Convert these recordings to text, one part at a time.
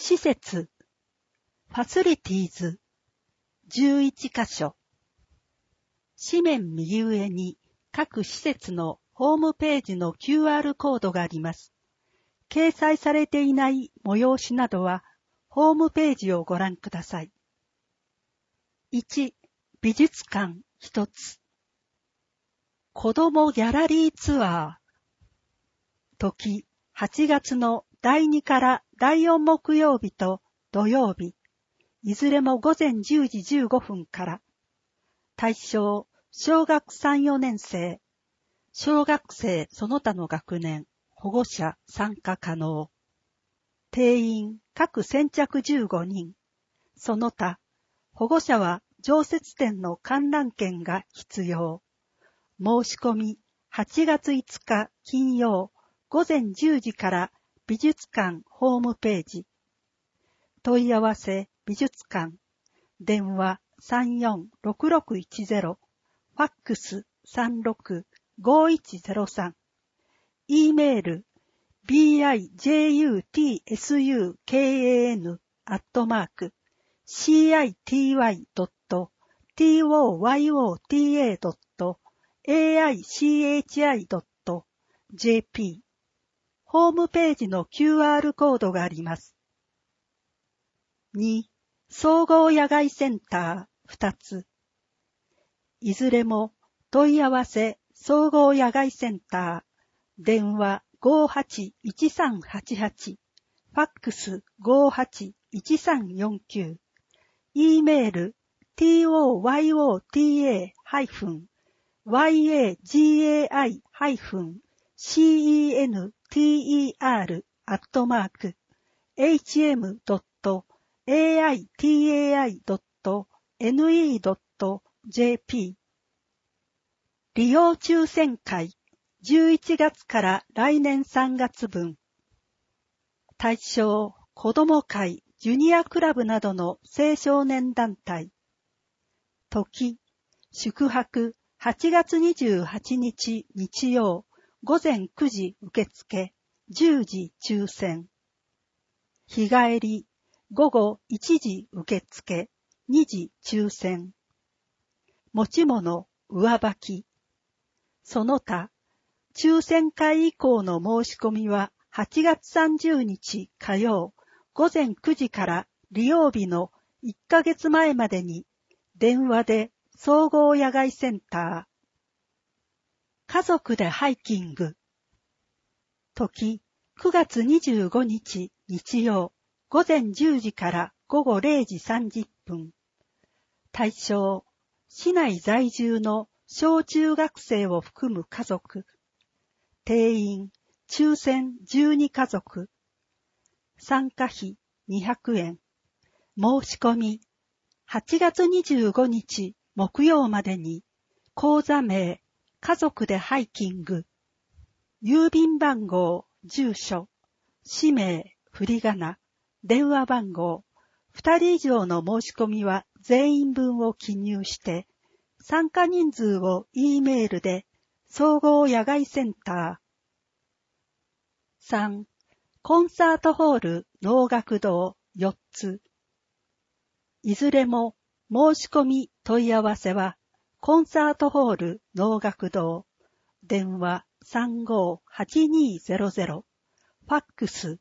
施設、ファシリティーズ、11カ所。紙面右上に各施設のホームページの QR コードがあります。掲載されていない催しなどは、ホームページをご覧ください。1、美術館1つ。子どもギャラリーツアー。時、8月の第2から第4木曜日と土曜日、いずれも午前10時15分から。対象、小学3、4年生。小学生その他の学年、保護者参加可能。定員各先着15人。その他、保護者は常設展の観覧券が必要。申し込み8月5日金曜午前10時から美術館ホームページ。問い合わせ美術館。電話346610。ファックス365103。E メール bijuscan@city.aichi.jp ホームページの QR コードがあります。2、総合野外センター2つ。いずれも問い合わせ総合野外センター、電話581388、ファックス581349、E メール toyagcenter-center-aitai.ne.jp 利用抽選会11月から来年3月分。対象、子ども会、ジュニアクラブなどの青少年団体。時、宿泊8月28日日曜午前9時受付、10時抽選。日帰り午後1時受付、2時抽選。持ち物、上履き。その他、抽選会以降の申し込みは8月30日火曜午前9時から利用日の1ヶ月前までに電話で総合野外センター。家族でハイキング。時、9月25日日曜午前10時から午後0時30分。対象、市内在住の小中学生を含む家族。定員、抽選12家族。参加費200円。申し込み、8月25日木曜までに、講座名、家族でハイキング。郵便番号、住所、氏名、振り仮名、電話番号。2人以上の申し込みは全員分を記入して、参加人数を E メールで総合野外センター。3、コンサートホール能楽堂4つ。いずれも申し込み問い合わせはコンサートホール能楽堂、電話358200、ファックス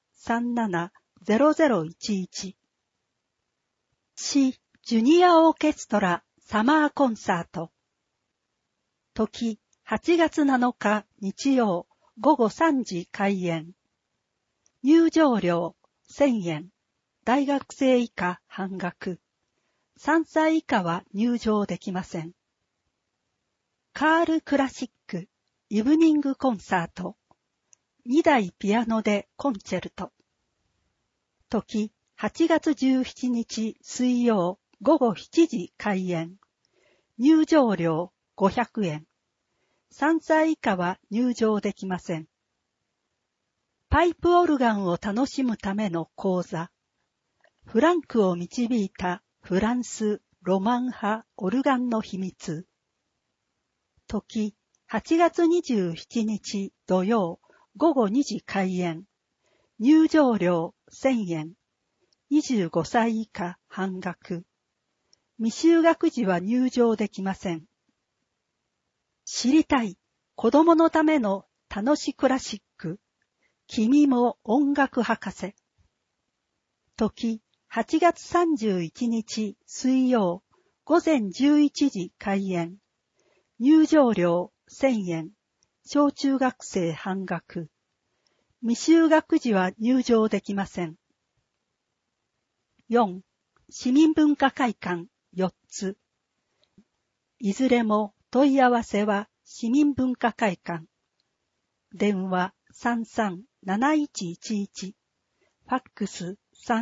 370011。市ジュニアオーケストラサマーコンサート。時、8月7日日曜午後3時開演。入場料1000円。大学生以下半額。3歳以下は入場できません。カールクラシックイブニングコンサート。2台ピアノでコンチェルト。時、8月17日水曜午後7時開演。入場料500円。3歳以下は入場できません。パイプオルガンを楽しむための講座。フランクを導いたフランスロマン派オルガンの秘密。時、8月27日土曜午後2時開演。入場料1000円。 25歳以下半額。未就学児は入場できません。知りたい子供のための楽しクラシック。君も音楽博士。時8月31日水曜午前11時開演。入場料1000円。小中学生半額。未就学児は入場できません。4. 市民文化会館4つ。いずれも問い合わせは市民文化会館。電話33-7111。ファックス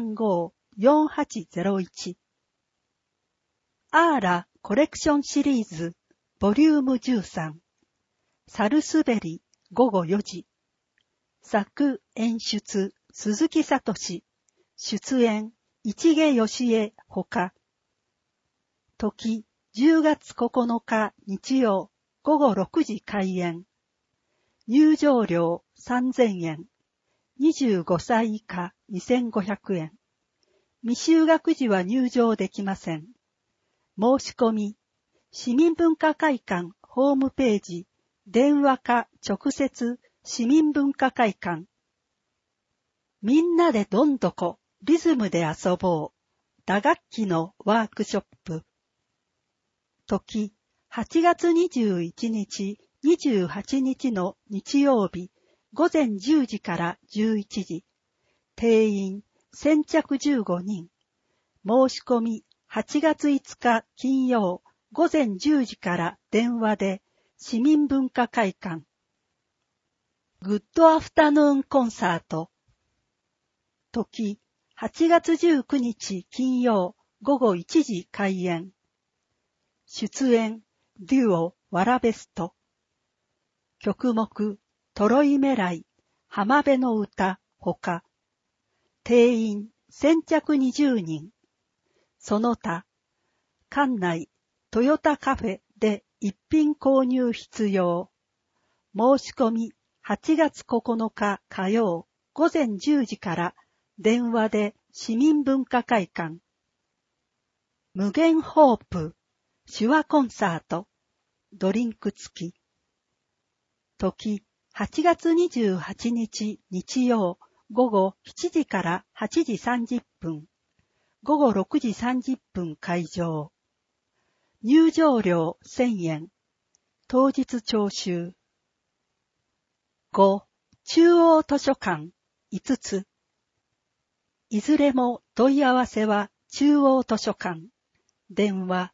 35-4801。アーラコレクションシリーズボリューム13。サルスベリ午後4時。作演出鈴木聡。出演市毛義恵ほか。時10月9日日曜午後6時開演。入場料3000円。25歳以下2500円。未就学児は入場できません。申し込み、市民文化会館ホームページ、電話か直接市民文化会館。みんなでどんどこ、リズムで遊ぼう。打楽器のワークショップ。時、8月21日、28日の日曜日、午前10時から11時。定員、先着15人。申し込み、8月5日金曜、午前10時から電話で、市民文化会館。グッドアフタヌーンコンサート。時、8月19日金曜午後1時開演。出演、デュオ、ワラベスト。曲目、トロイメライ、浜辺の歌、ほか。定員、先着20人。その他、館内、トヨタカフェで一品購入必要。申し込み、8月9日火曜午前10時から電話で市民文化会館。無限ホープ手話コンサートドリンク付き。時8月28日日曜午後7時から8時30分。午後6時30分開場。入場料1000円。当日徴収。5. 中央図書館5つ。いずれも問い合わせは中央図書館。電話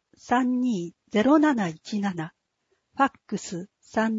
320717。ファックス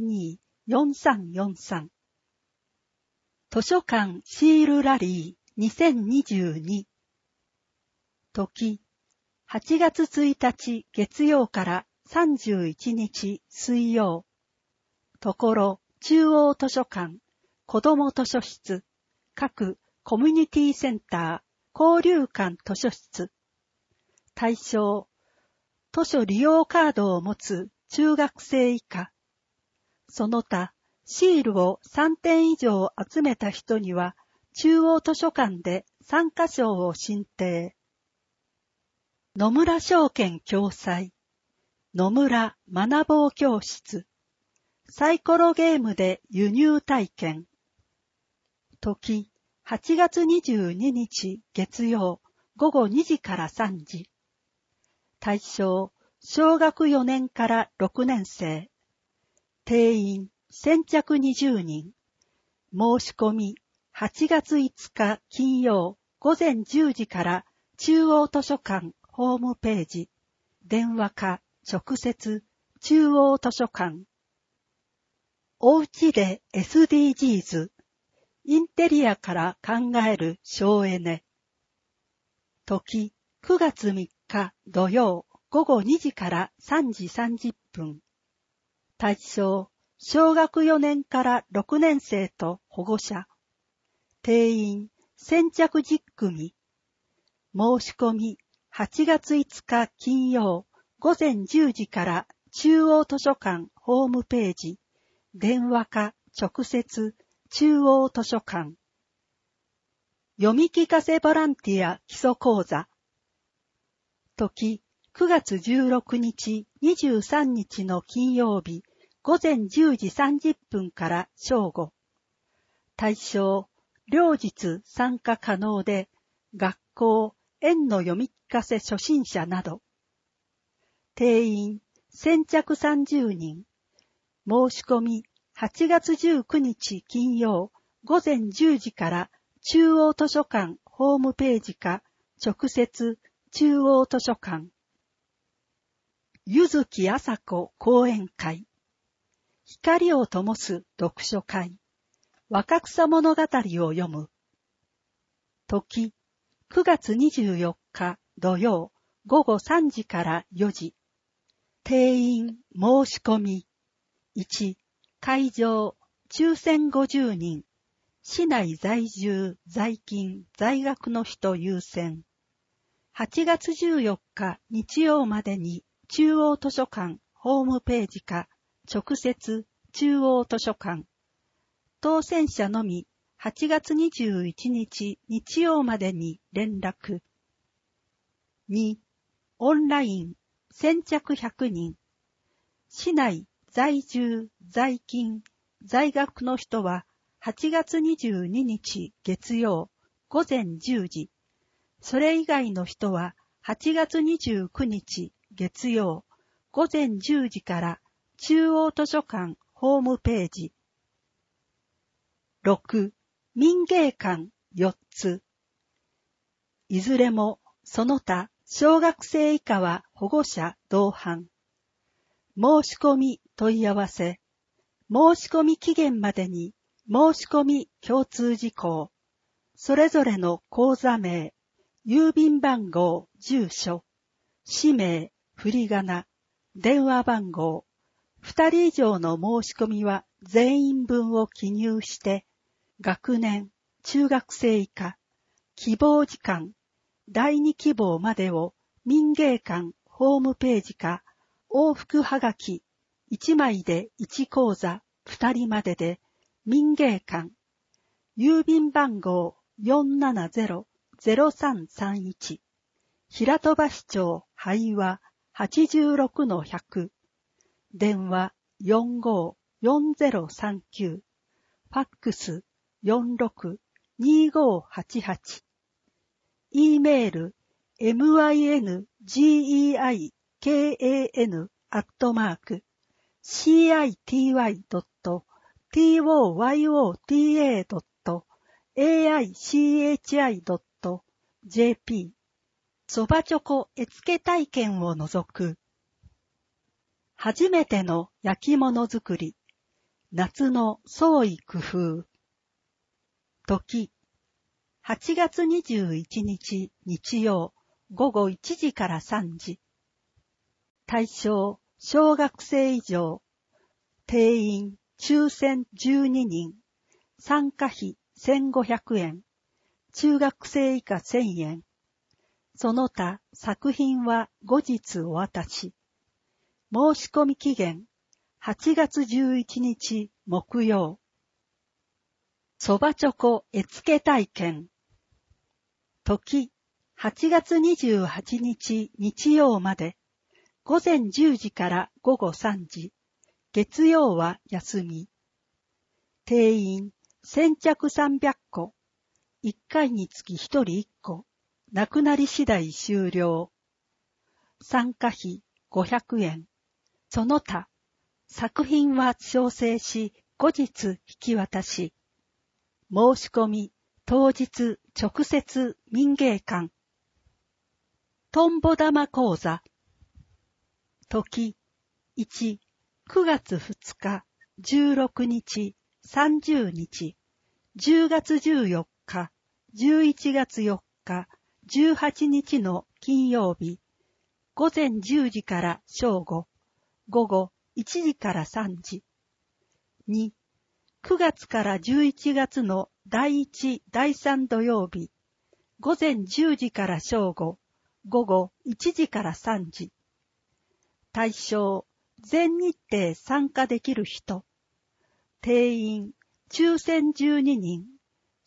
324343。図書館シールラリー2022。時8月1日月曜から31日水曜。ところ中央図書館、子ども図書室、各コミュニティセンター、交流館図書室。対象、図書利用カードを持つ中学生以下。その他、シールを3点以上集めた人には、中央図書館で参加賞を進呈。野村証券共催。野村学ぼう教室。サイコロゲームで輸入体験。時、8月22日月曜午後2時から3時。対象、小学4年から6年生。定員、先着20人。申し込み、8月5日金曜午前10時から中央図書館ホームページ。電話か直接中央図書館。おうちで SDGs。インテリアから考える省エネ。時、9月3日土曜午後2時から3時30分。対象、小学4年から6年生と保護者。定員、先着10組。申し込み、8月5日金曜午前10時から中央図書館ホームページ。電話か直接中央図書館。 読み聞かせボランティア基礎講座。時、9月16日、23日の金曜日、午前10時30分から正午。対象、両日参加可能で、学校、園の読み聞かせ初心者など。定員、先着30人。申し込み、8月19日金曜、午前10時から中央図書館ホームページか、直接中央図書館。柚木麻子講演会。光を灯す読書会。若草物語を読む。時、9月24日土曜午後3時から4時。定員申し込み。1、会場、抽選50人。市内在住、在勤、在学の人優先。8月14日日曜までに中央図書館ホームページか直接中央図書館。当選者のみ8月21日日曜までに連絡。2、オンライン先着100人。市内在住、在勤、在学の人は8月22日月曜午前10時。それ以外の人は8月29日月曜午前10時から中央図書館ホームページ。6、民芸館4つ。いずれもその他小学生以下は保護者同伴。申し込み問い合わせ。申し込み期限までに申し込み共通事項。それぞれの口座名、郵便番号、住所、氏名、振り仮名、電話番号。2人以上の申し込みは全員分を記入して、学年、中学生以下、希望時間、第2希望までを民芸館ホームページか、往復はがき1枚で1口座2人までで民芸館郵便番号 470-0331 平戸橋町灰和 86-100 電話454039ファックス462588 E メール mingikan@city.toyota.aichi.jp そばチョコ絵付け体験を除く。初めての焼き物作り。夏の創意工夫。時。8月21日日曜午後1時から3時。対象小学生以上。定員抽選12人。参加費1500円。中学生以下1000円。その他作品は後日お渡し。申し込み期限8月11日木曜。そばチョコ絵付け体験。時、8月28日日曜まで、午前10時から午後3時、月曜は休み。定員、先着300個、1回につき1人1個、なくなり次第終了。参加費500円。その他、作品は調整し、後日引き渡し。申し込み、当日直接民芸館。とんぼ玉講座。時、1、9月2日、16日、30日、10月14日、11月4日、18日の金曜日、午前10時から正午、午後1時から3時。2、9月から11月の第1、第3土曜日、午前10時から正午、午後1時から3時。対象、全日程参加できる人。定員、抽選12人。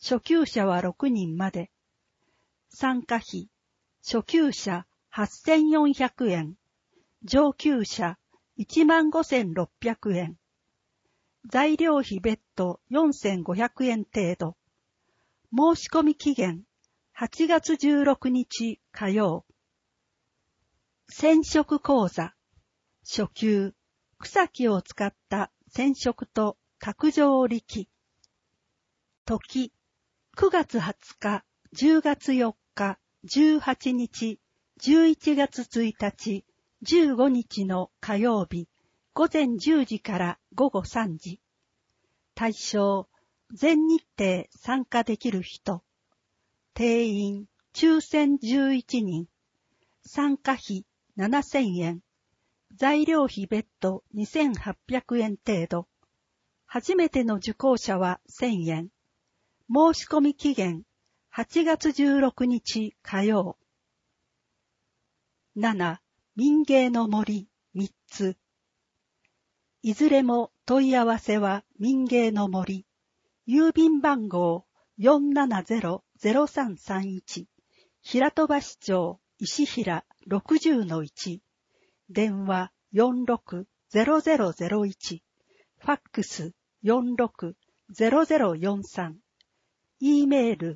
初級者は6人まで。参加費、初級者8400円、上級者15600円。材料費別途4500円程度。申し込み期限8月16日火曜。染色講座。初級、草木を使った染色と卓上力。時、9月20日、10月4日、18日、11月1日、15日の火曜日、午前10時から午後3時。対象、全日程参加できる人。定員、抽選11人。参加費7000円。材料費別途2800円程度。初めての受講者は1000円。申し込み期限、8月16日火曜。7. 民芸の森3つ。いずれも問い合わせは民芸の森。郵便番号 470-0331。平戸橋町石平 60-1。電話 46-0001。ファックス 46-0043。E メール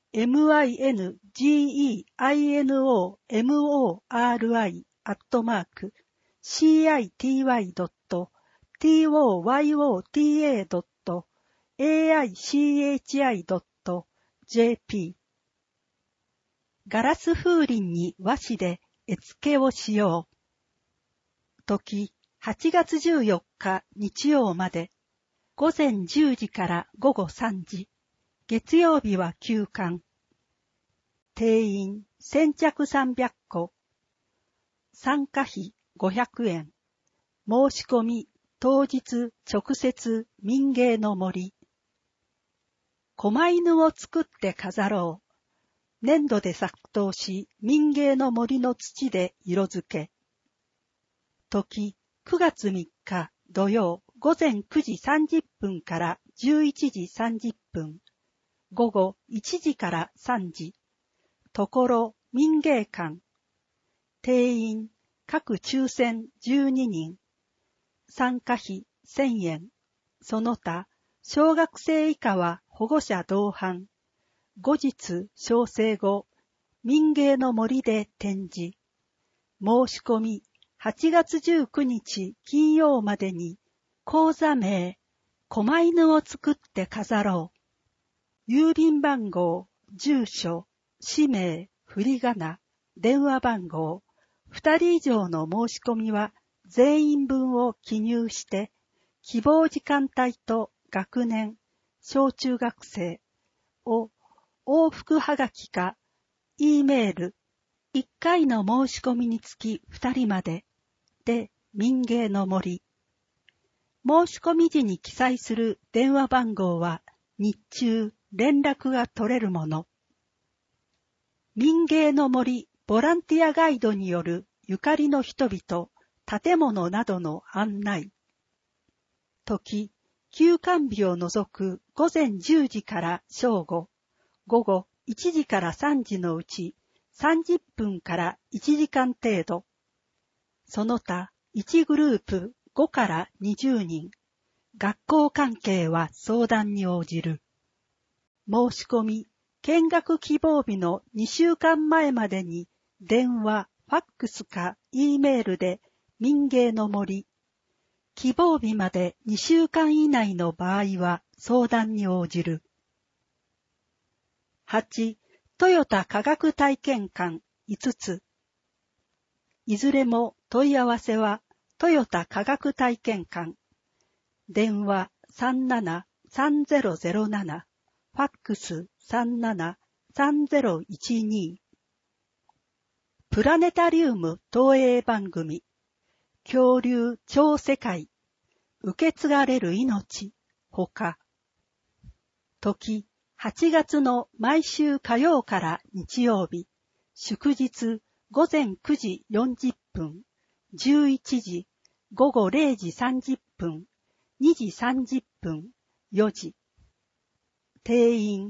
mingei.mori@city.aichi.jp。 ガラス風鈴に和紙で絵付けをしよう。時、8月14日日曜まで。午前10時から午後3時。月曜日は休館。定員先着300個。参加費500円。申し込み当日直接民芸の森。狛犬を作って飾ろう。粘土で作陶し民芸の森の土で色付け。時9月3日土曜午前9時30分から11時30分。午後1時から3時。ところ民芸館。定員各抽選12人。参加費1000円。その他、小学生以下は保護者同伴。後日招生後、民芸の森で展示。申し込み8月19日金曜までに、講座名、狛犬を作って飾ろう。郵便番号、住所、氏名、振り仮名、電話番号、2人以上の申し込みは全員分を記入して、希望時間帯と学年、小中学生を往復はがきか、E メール、1回の申し込みにつき2人まで、で、民芸の森。申し込み時に記載する電話番号は、日中、連絡が取れるもの。民芸の森ボランティアガイドによるゆかりの人々、建物などの案内。時、休館日を除く午前10時から正午、午後1時から3時のうち30分から1時間程度。その他、1グループ5から20人。学校関係は相談に応じる。申し込み、見学希望日の2週間前までに電話、ファックスか E メールで民芸の森。希望日まで2週間以内の場合は相談に応じる。8. トヨタ科学体験館5つ。いずれも問い合わせはトヨタ科学体験館。電話37-3007。ファックス37-3012。プラネタリウム投影番組。恐竜超世界。受け継がれる命。ほか。時、8月の毎週火曜から日曜日。祝日、午前9時40分。11時、午後0時30分。2時30分。4時。定員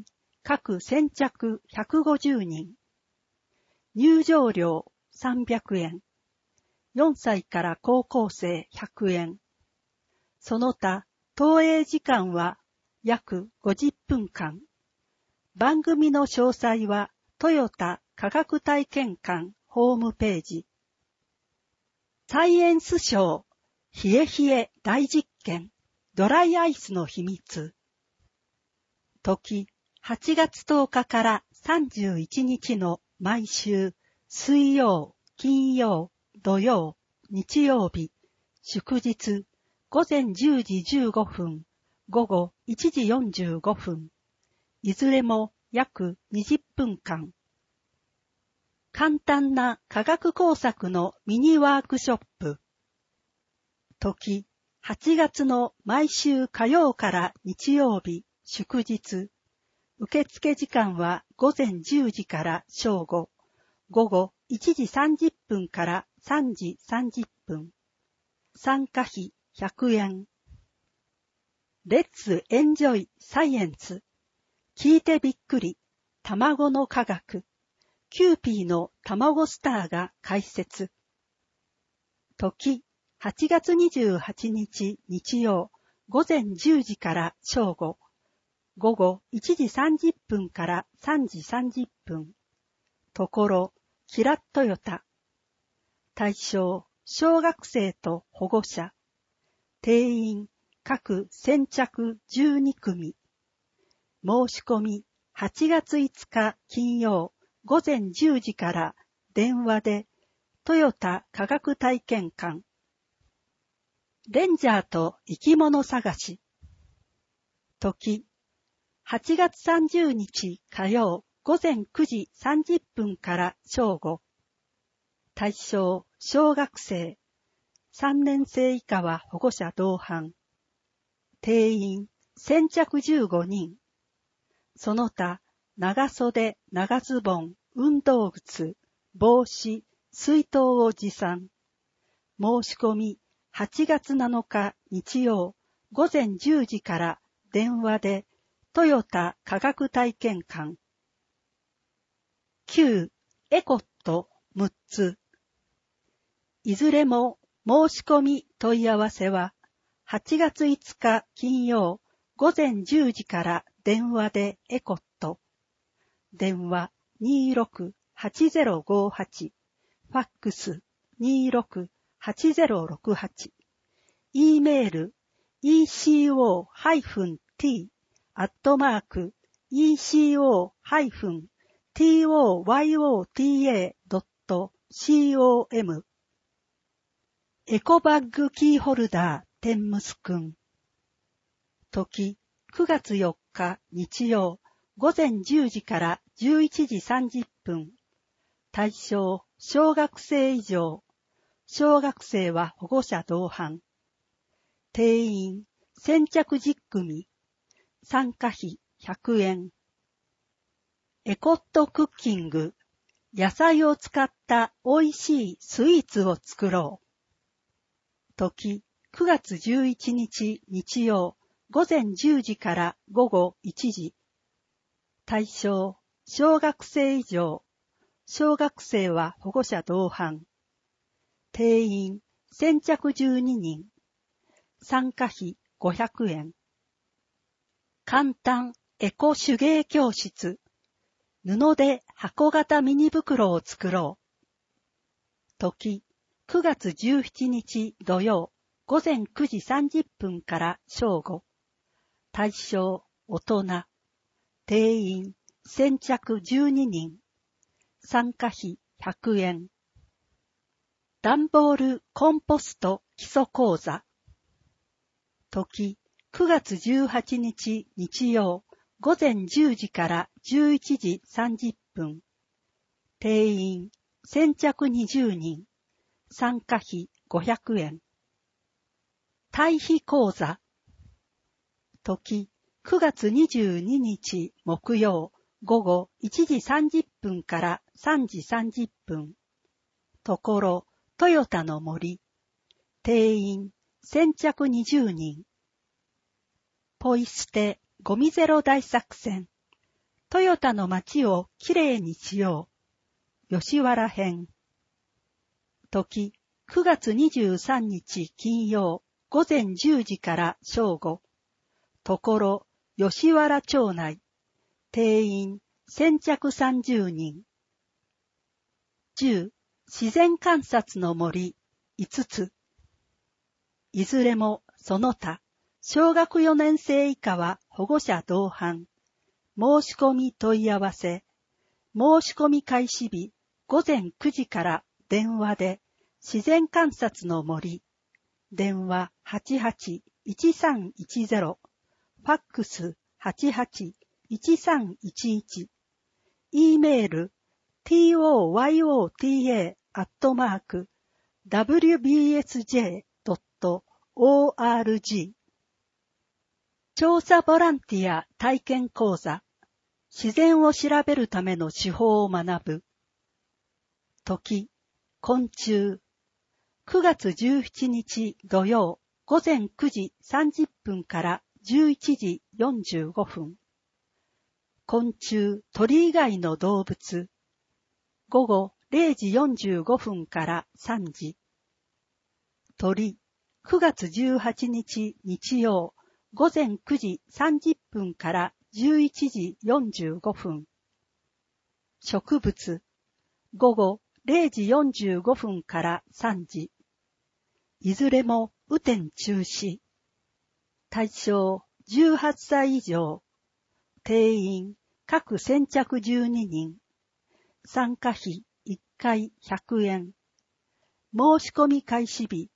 各先着150人。入場料300円。4歳から高校生100円。その他、投影時間は約50分間。番組の詳細はトヨタ科学体験館ホームページ。サイエンスショー、冷え冷え大実験、ドライアイスの秘密。時、8月10日から31日の毎週、水曜、金曜、土曜、日曜日、祝日、午前10時15分、午後1時45分。いずれも約20分間。簡単な科学工作のミニワークショップ。時、8月の毎週火曜から日曜日、祝日。受付時間は午前10時から正午、午後1時30分から3時30分。参加費100円。レッツエンジョイサイエンス。聞いてびっくり、卵の科学。キューピーの卵スターが解説。時、8月28日日曜、午前10時から正午、午後1時30分から3時30分。ところ、キラットヨタ。対象、小学生と保護者。定員、各先着12組。申し込み、8月5日金曜、午前10時から電話で、トヨタ科学体験館。レンジャーと生き物探し。時、8月30日火曜、午前9時30分から正午。対象、小学生。3年生以下は保護者同伴。定員、先着15人。その他、長袖、長ズボン、運動靴、帽子、水筒を持参。申し込み、8月7日日曜、午前10時から電話で、トヨタ科学体験館。9、エコット6つ。いずれも申し込み問い合わせは、8月5日金曜、午前10時から電話でエコット。電話26-8058、ファックス26-8068、E メール eco-t-toyota.com エコバッグキーホルダー天むすくん。時、9月4日日曜、午前10時から11時30分。対象、小学生以上。小学生は保護者同伴。定員、先着10組。参加費100円。エコットクッキング。野菜を使った美味しいスイーツを作ろう。時、9月11日日曜、午前10時から午後1時。対象、小学生以上。小学生は保護者同伴。定員、先着12人。参加費500円。簡単エコ手芸教室。布で箱型ミニ袋を作ろう。時、9月17日土曜、午前9時30分から正午。対象、大人。定員、先着12人。参加費100円。段ボールコンポスト基礎講座。時、9月18日日曜、午前10時から11時30分。定員、先着20人。参加費500円。対比講座。時、9月22日木曜、午後1時30分から3時30分。ところ、トヨタの森。定員、先着20人。ポイ捨てゴミゼロ大作戦。 トヨタの街をきれいにしよう。吉原編。時、9月23日金曜、午前10時から正午。ところ、吉原町内。定員、先着30人。10、自然観察の森、5つ。いずれも、その他、小学4年生以下は保護者同伴。申し込み問い合わせ。申し込み開始日、午前9時から電話で、自然観察の森。電話88-1310。ファックス88-1311。E メール toyota.wbsj.org。調査ボランティア体験講座。自然を調べるための手法を学ぶ。時、昆虫。9月17日土曜午前9時30分から11時45分。昆虫、鳥以外の動物。午後0時45分から3時。鳥、9月18日日曜午前9時30分から11時45分。植物、午後0時45分から3時。いずれも雨天中止。対象18歳以上。定員各先着12人。参加費1回100円。申し込み開始日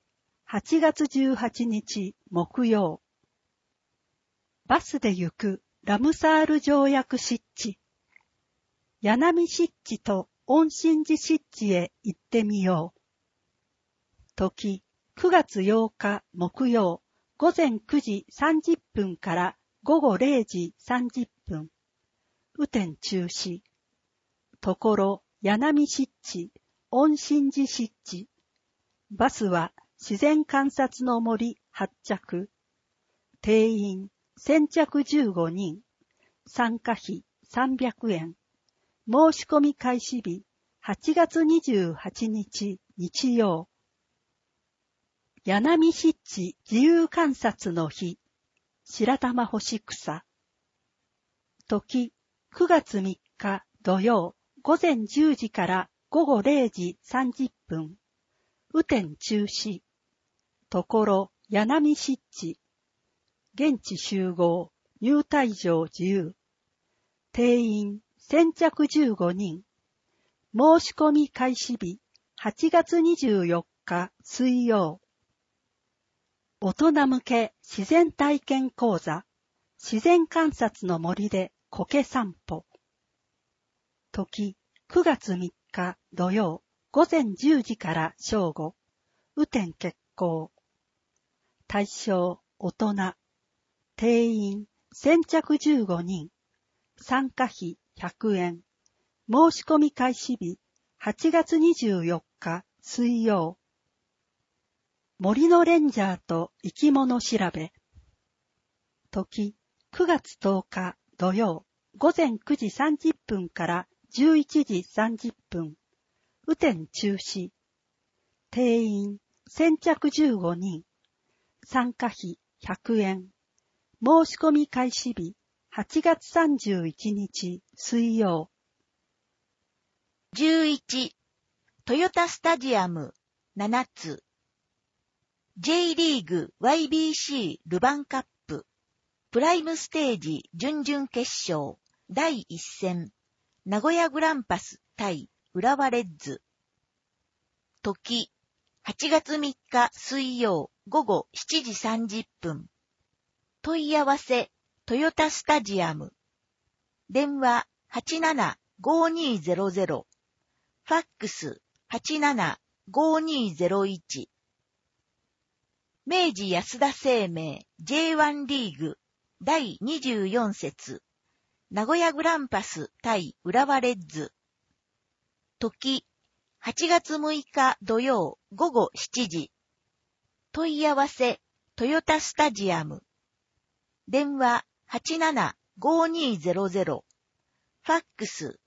8月18日木曜。バスで行くラムサール条約湿地。柳波湿地と恩心寺湿地へ行ってみよう。時、9月8日木曜午前9時30分から午後0時30分。雨天中止。ところ、柳波湿地、恩心寺湿地。バスは自然観察の森発着。定員、先着15人。参加費300円。申し込み開始日、8月28日日曜。柳波湿地自由観察の日。白玉干し草。時、9月3日土曜午前10時から午後0時30分。雨天中止。ところ、柳波湿地。現地集合、入退場自由。定員、先着15人。申し込み開始日、8月24日水曜。大人向け自然体験講座。自然観察の森で苔散歩。時、9月3日土曜午前10時から正午。雨天決行。対象、大人。定員、先着15人。参加費100円。申し込み開始日、8月24日水曜。森のレンジャーと生き物調べ。時、9月10日土曜午前9時30分から11時30分。雨天中止。定員、先着15人。参加費100円。申し込み開始日、8月31日水曜。 11、トヨタスタジアム、7つ。J リーグ YBC ルヴァンカップ、プライムステージ準々決勝、第1戦、名古屋グランパス対浦和レッズ。時、8月3日水曜午後7時30分。問い合わせ、トヨタスタジアム。電話87-5200。ファックス87-5201。明治安田生命 J1 リーグ第24節。名古屋グランパス対浦和レッズ。時、8月6日土曜午後7時。問い合わせ、トヨタスタジアム。電話87-5200。フファックス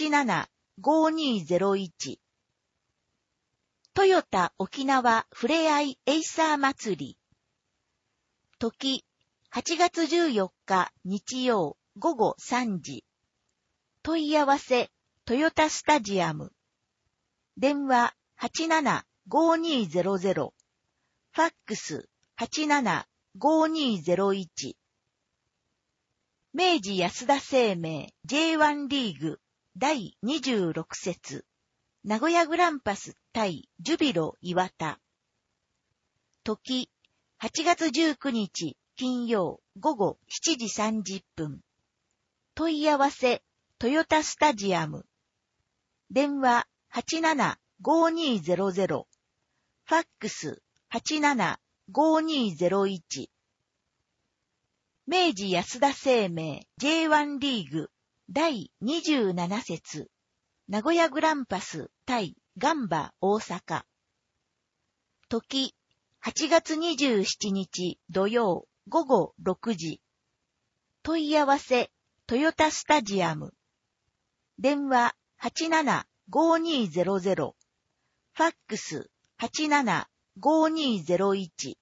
87-5201。トヨタ沖縄ふれあいエイサー祭り。時、8月14日日曜午後3時。問い合わせ、トヨタスタジアム。電話87-5200。ファックス 87-5201。明治安田生命 J1 リーグ第26節。名古屋グランパス対ジュビロ磐田。時、8月19日金曜午後7時30分。問い合わせ、トヨタスタジアム。電話87-5200。ファックス 87-5201。明治安田生命 J1 リーグ第27節。名古屋グランパス対ガンバ大阪。時、8月27日土曜午後6時。問い合わせ、トヨタスタジアム。電話87-5200。ファックス 87-5201。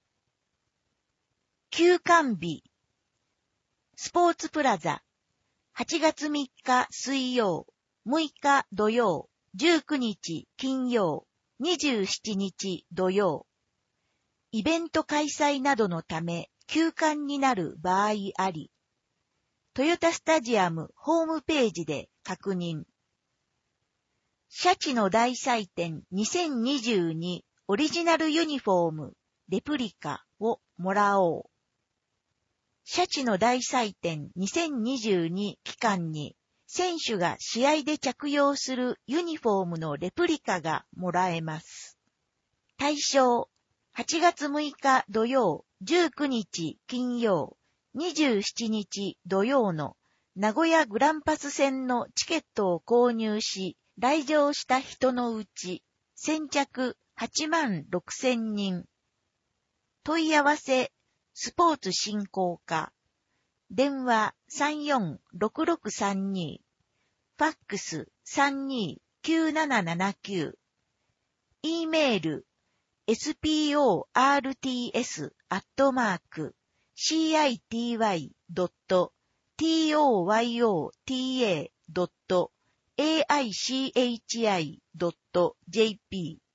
休館日。スポーツプラザ。8月3日水曜、6日土曜、19日金曜、27日土曜。イベント開催などのため休館になる場合あり。トヨタスタジアムホームページで確認。シャチの大祭典2022オリジナルユニフォームレプリカをもらおう。シャチの大祭典2022期間に選手が試合で着用するユニフォームのレプリカがもらえます。対象、8月6日土曜、19日金曜、27日土曜の名古屋グランパス戦のチケットを購入し、来場した人のうち、先着86,000人。問い合わせ、スポーツ振興課。電話34-6632。ファックス 32-9779。E メール、sports@city.toyota.aichi.jp